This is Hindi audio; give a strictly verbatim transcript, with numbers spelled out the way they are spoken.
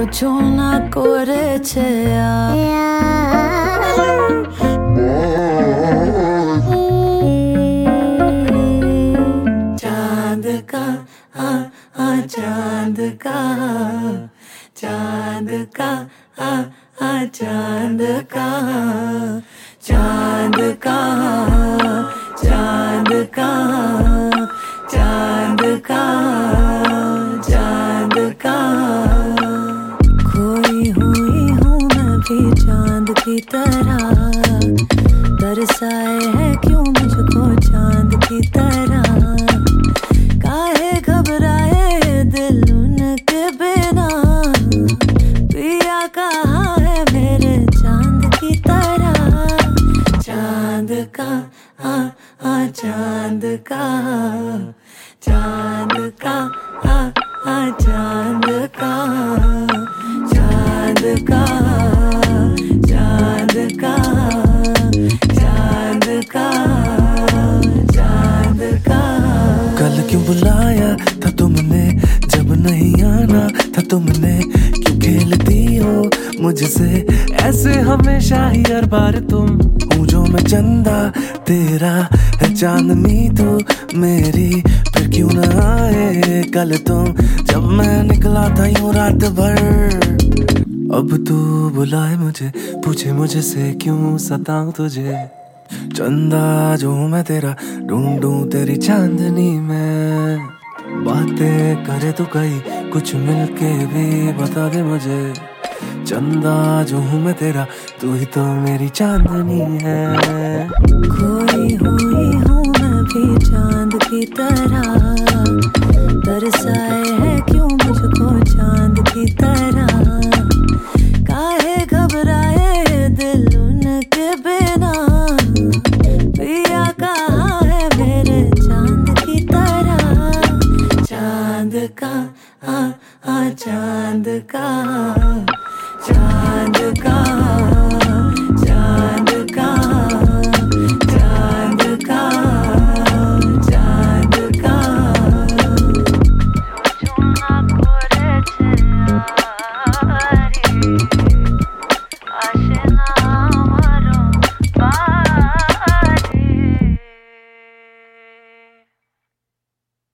কিছু না করেছে चांद का आ आ चांद का चांद का आ आ चांद का चांद का चांद का चांद का चांद का खोई हुई हूँ मैं भी चांद की तरह तरसाए है क्यों मुझको चांद की तरह काहे घबराए दिल उनके बिना पिया कहाँ है मेरे चांद की तरह चांद का आ आ चांद का चांद का आ आ चांद का चांद का चांद का चांद का चांद का कल क्यों बुलाया था तुमने जब नहीं आना था तुमने क्यों खेलती हो मुझसे ऐसे हमेशा ही हर बार तुम हूँ जो मैं चंदा तेरा है चांदनी तो मेरी फिर क्यों ना आए कल तुम जब मैं निकला था यूं रात भर अब तू बुलाए मुझे पूछे मुझे से क्यों सताऊं तुझे चंदा जो मैं तेरा ढूंढूं तेरी चांदनी में बातें करे तो कई कुछ मिलके भी बता दे मुझे चंदा जो हूँ मैं तेरा तू ही तो मेरी चांदनी है खोई हुई हूँ मैं भी चांद की तरह तरसाए है क्यों मुझको चांद की तरह काहे घबराए दिल उनके बिना पिया कहाँ है मेरे चांद की तरह चांद का आ आ चांद का चांद का